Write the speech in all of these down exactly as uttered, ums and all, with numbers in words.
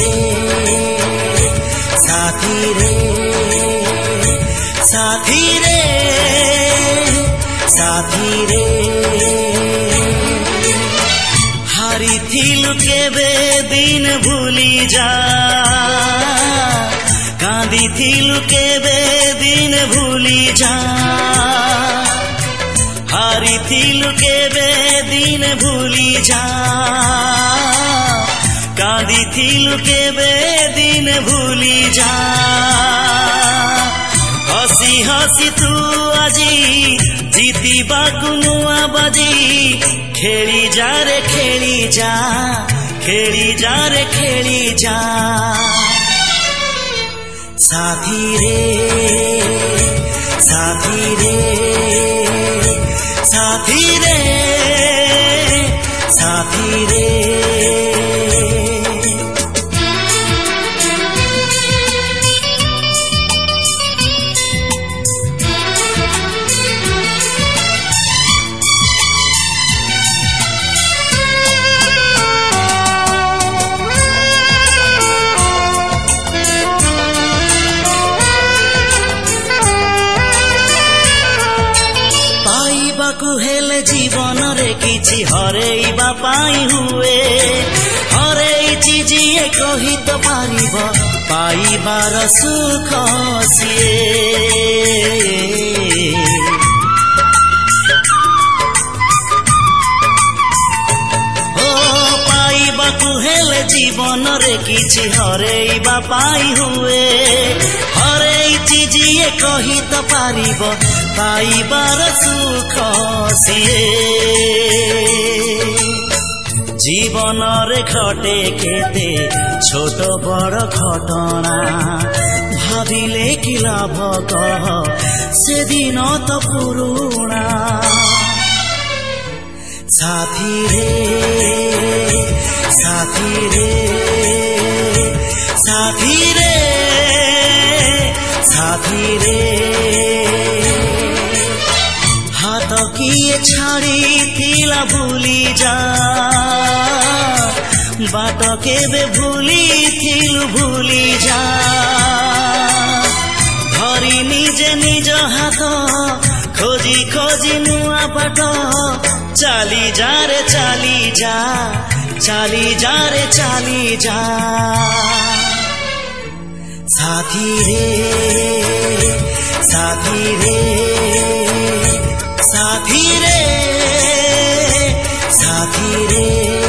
रे साथी रे साथी रे साथी रे हारी थिलु केबे दिन भूली जा कांदी थिलु केबे दिन भूली जा हारी थिलु केबे दिन भूली जा कांदी थिलु केबे दिन भूली जा हसी हसी तू आजी जीती बाकुनुआ बाजी खेली जा रे खेली जा खेली जा रे खेली जा साथी रे साथी रे साथी रे साथी रे हेले जीवन रे किछि हरेइबा पाई हुए हरेइछि जिए कहि तो पारिब पाइबार सुख सिए ओ पाइबाकु हेले जीवन रे किछि हरेइबा पाई हुए हरेइछि जिए कहि तो पारिब पाइबार सुख सिए जीवन रे घटे केते छोट बड़ घटना भाविले कि लाभ कह से दिन तो पुरुणा साथी रे साथी रे साथी रे साथी रे हाथ किए छाड़ी थिला भूली जा बाट केबे भूली थिलु भूली जा धरी निजे निज हाथ खोजी खोजी नुआ बाट चाली जा रे चाली जा चाली जा रे चाली जा साथी रे साथी रे साथी रे साथी रे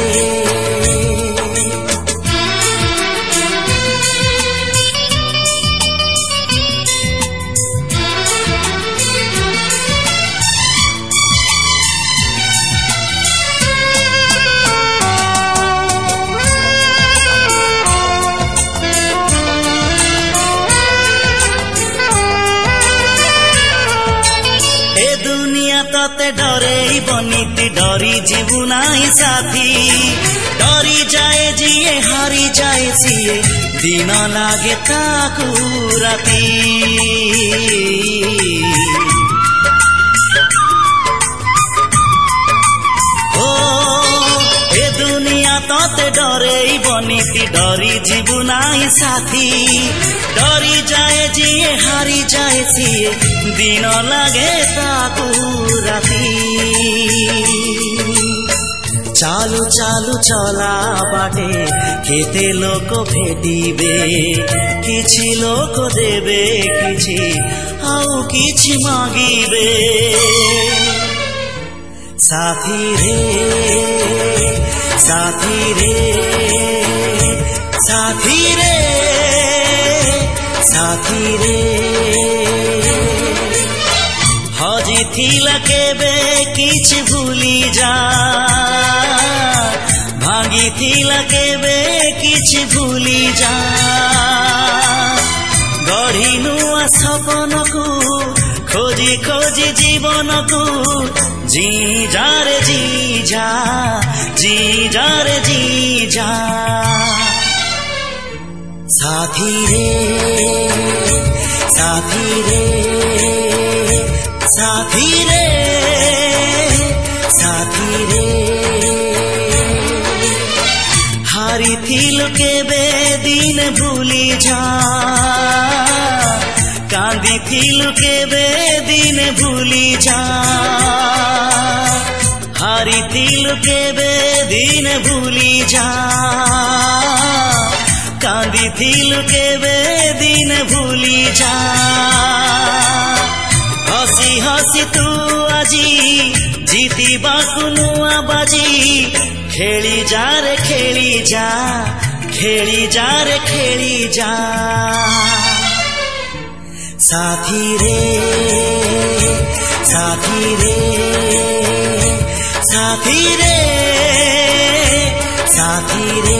तते डरे बनीति डरी जीवु नाही साथी डरी जाए जिए हारी जाए सिए दिन लागे ताकू राती ओ ए दुनिया तते डरे बनीति डरी जीवु नाही साथी डरी जाए जिए हारी जाए सिए दिन लागे ताकू राती चालू चालू चला बाटे केते लोक भेटिबे किछि लोक देबे किछि आउ किछि मागिबे साथी रे साथी रे साथी रे साथी रे हजी थिला केबे किछि भूली जा भांगी थिला केबे किछि भूली जा गढ़ी नुआ सपन को खोजी खोजी जीवन को जी जा रे जी जा जी जा रे जी जा साथी रे साथी रे साथी रे साथी रे हारी थिलु केबे दिन भूली जा कांदिथिलु केबे दिन भूली जा हारिथिलु केबे दिन भूली जा कांदिथिलु केबे दिन भूली जा हसी हसी तू आजी जीतिबाकु नुआ बाजी खेली जा रे खेली जा खेली जा रे खेली जा साथी रे साथी रे साथी रे साथी रे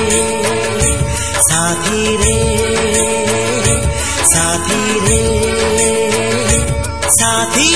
साथी रे साथी रे साथी